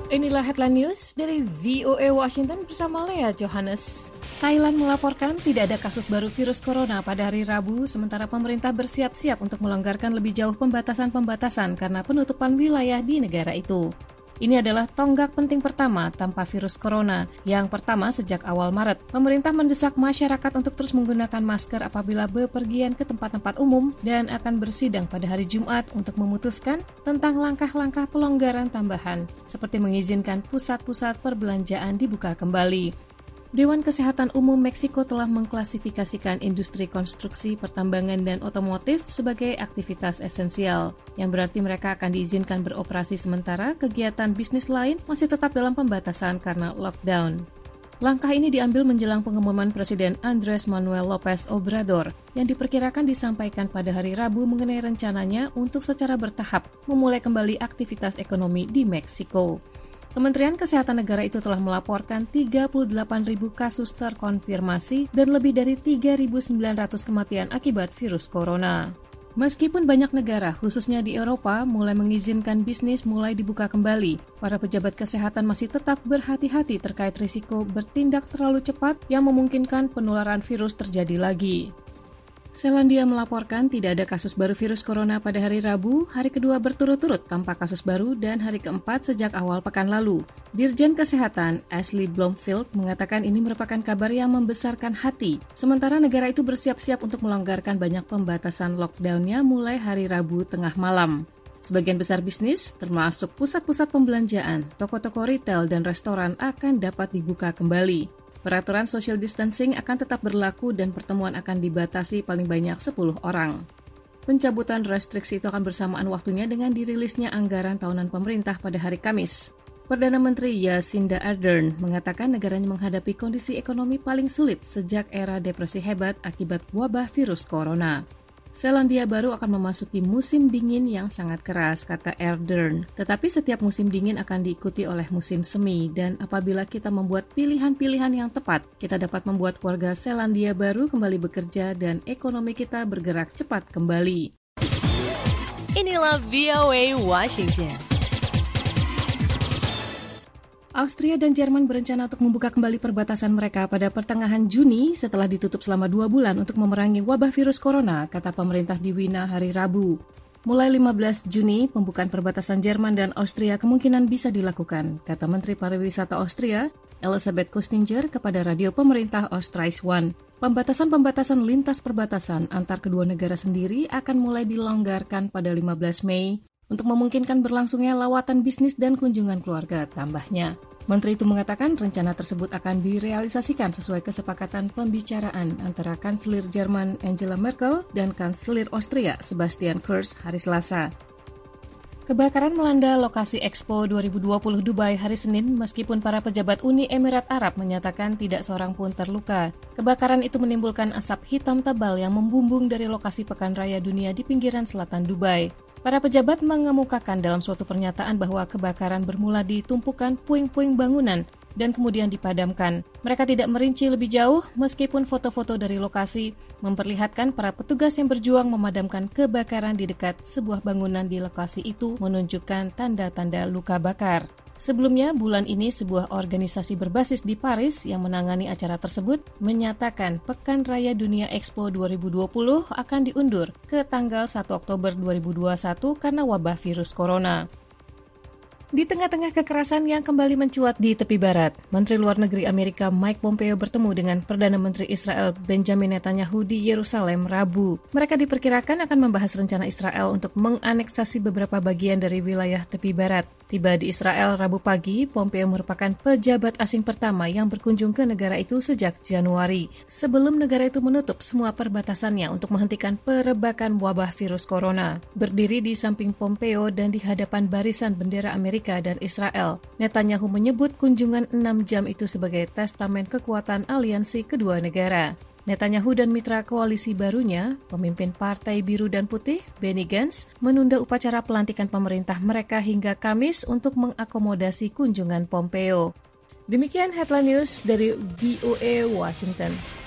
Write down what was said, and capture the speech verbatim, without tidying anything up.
Inilah headline news dari V O A Washington bersama Lea Johannes. Thailand melaporkan tidak ada kasus baru virus corona pada hari Rabu, sementara pemerintah bersiap-siap untuk melonggarkan lebih jauh pembatasan-pembatasan karena penutupan wilayah di negara itu. Ini adalah tonggak penting pertama tanpa virus corona. Yang pertama sejak awal Maret, pemerintah mendesak masyarakat untuk terus menggunakan masker apabila bepergian ke tempat-tempat umum dan akan bersidang pada hari Jumat untuk memutuskan tentang langkah-langkah pelonggaran tambahan, seperti mengizinkan pusat-pusat perbelanjaan dibuka kembali. Dewan Kesehatan Umum Meksiko telah mengklasifikasikan industri konstruksi, pertambangan, dan otomotif sebagai aktivitas esensial, yang berarti mereka akan diizinkan beroperasi sementara kegiatan bisnis lain masih tetap dalam pembatasan karena lockdown. Langkah ini diambil menjelang pengumuman Presiden Andrés Manuel López Obrador yang diperkirakan disampaikan pada hari Rabu mengenai rencananya untuk secara bertahap memulai kembali aktivitas ekonomi di Meksiko. Kementerian Kesehatan negara itu telah melaporkan tiga puluh delapan ribu kasus terkonfirmasi dan lebih dari tiga ribu sembilan ratus kematian akibat virus corona. Meskipun banyak negara, khususnya di Eropa, mulai mengizinkan bisnis mulai dibuka kembali, para pejabat kesehatan masih tetap berhati-hati terkait risiko bertindak terlalu cepat yang memungkinkan penularan virus terjadi lagi. Selandia melaporkan tidak ada kasus baru virus corona pada hari Rabu, hari kedua berturut-turut tanpa kasus baru dan hari keempat sejak awal pekan lalu. Dirjen Kesehatan Ashley Bloomfield mengatakan ini merupakan kabar yang membesarkan hati, sementara negara itu bersiap-siap untuk melonggarkan banyak pembatasan lockdown-nya mulai hari Rabu tengah malam. Sebagian besar bisnis, termasuk pusat-pusat pembelanjaan, toko-toko retail dan restoran akan dapat dibuka kembali. Peraturan social distancing akan tetap berlaku dan pertemuan akan dibatasi paling banyak sepuluh orang. Pencabutan restriksi itu akan bersamaan waktunya dengan dirilisnya anggaran tahunan pemerintah pada hari Kamis. Perdana Menteri Jacinda Ardern mengatakan negaranya menghadapi kondisi ekonomi paling sulit sejak era depresi hebat akibat wabah virus corona. Selandia Baru akan memasuki musim dingin yang sangat keras, kata Ardern. Tetapi setiap musim dingin akan diikuti oleh musim semi, dan apabila kita membuat pilihan-pilihan yang tepat, kita dapat membuat warga Selandia Baru kembali bekerja dan ekonomi kita bergerak cepat kembali. Inilah V O A Washington. Austria dan Jerman berencana untuk membuka kembali perbatasan mereka pada pertengahan Juni setelah ditutup selama dua bulan untuk memerangi wabah virus corona, kata pemerintah di Wina hari Rabu. Mulai lima belas Juni, pembukaan perbatasan Jerman dan Austria kemungkinan bisa dilakukan, kata Menteri Pariwisata Austria, Elisabeth Köstinger, kepada radio pemerintah Österreich One. Pembatasan-pembatasan lintas perbatasan antar kedua negara sendiri akan mulai dilonggarkan pada lima belas Mei untuk memungkinkan berlangsungnya lawatan bisnis dan kunjungan keluarga, tambahnya. Menteri itu mengatakan rencana tersebut akan direalisasikan sesuai kesepakatan pembicaraan antara Kanselir Jerman Angela Merkel dan Kanselir Austria Sebastian Kurz hari Selasa. Kebakaran melanda lokasi Expo dua ribu dua puluh Dubai hari Senin meskipun para pejabat Uni Emirat Arab menyatakan tidak seorang pun terluka. Kebakaran itu menimbulkan asap hitam tebal yang membumbung dari lokasi Pekan Raya Dunia di pinggiran selatan Dubai. Para pejabat mengemukakan dalam suatu pernyataan bahwa kebakaran bermula di tumpukan puing-puing bangunan dan kemudian dipadamkan. Mereka tidak merinci lebih jauh meskipun foto-foto dari lokasi memperlihatkan para petugas yang berjuang memadamkan kebakaran di dekat sebuah bangunan di lokasi itu menunjukkan tanda-tanda luka bakar. Sebelumnya, bulan ini sebuah organisasi berbasis di Paris yang menangani acara tersebut menyatakan Pekan Raya Dunia Expo dua ribu dua puluh akan diundur ke tanggal satu Oktober dua ribu dua puluh satu karena wabah virus corona. Di tengah-tengah kekerasan yang kembali mencuat di tepi barat, Menteri Luar Negeri Amerika Mike Pompeo bertemu dengan Perdana Menteri Israel Benjamin Netanyahu di Yerusalem Rabu. Mereka diperkirakan akan membahas rencana Israel untuk menganeksasi beberapa bagian dari wilayah tepi barat. Tiba di Israel Rabu pagi, Pompeo merupakan pejabat asing pertama yang berkunjung ke negara itu sejak Januari, sebelum negara itu menutup semua perbatasannya untuk menghentikan perebakan wabah virus corona. Berdiri di samping Pompeo dan di hadapan barisan bendera Amerika dan Israel, Netanyahu menyebut kunjungan enam jam itu sebagai testamen kekuatan aliansi kedua negara. Netanyahu dan mitra koalisi barunya, pemimpin Partai Biru dan Putih, Benny Gantz, menunda upacara pelantikan pemerintah mereka hingga Kamis untuk mengakomodasi kunjungan Pompeo. Demikian headline news dari V O A Washington.